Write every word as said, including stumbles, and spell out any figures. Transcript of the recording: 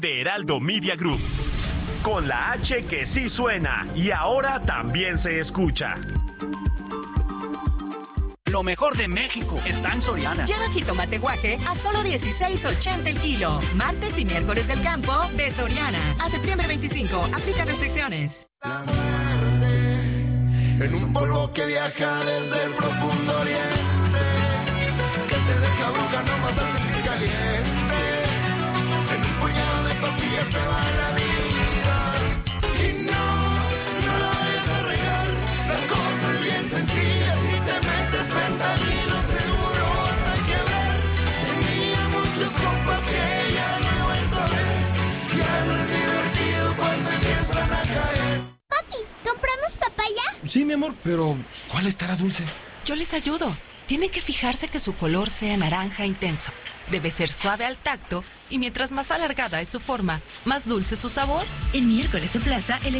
De Heraldo Media Group. Con la H que sí suena y ahora también se escucha. Lo mejor de México está en Soriana. Lleva jitomate guaje a solo dieciséis ochenta el kilo. Martes y miércoles del campo de Soriana. A septiembre veinticinco. Aplica restricciones. La muerte en un polvo que viaja desde el profundo oriente, que te deja bruja nomás al sentir caliente. En un puñado de pastillas se va la vida. Y no, no la vayas a regar. La cosa es bien sencilla. Si te metes fentanilo seguro vas a quebrar. Tenía muchos compas que ya no he vuelto a ver. Ya no es divertido cuando empiezan a caer. Papi, ¿compramos papaya? Sí, mi amor, pero ¿cuál estará dulce? Yo les ayudo. Tienen que fijarse que su color sea naranja intenso. Debe ser suave al tacto y mientras más alargada es su forma, más dulce su sabor. El miércoles en Plaza, el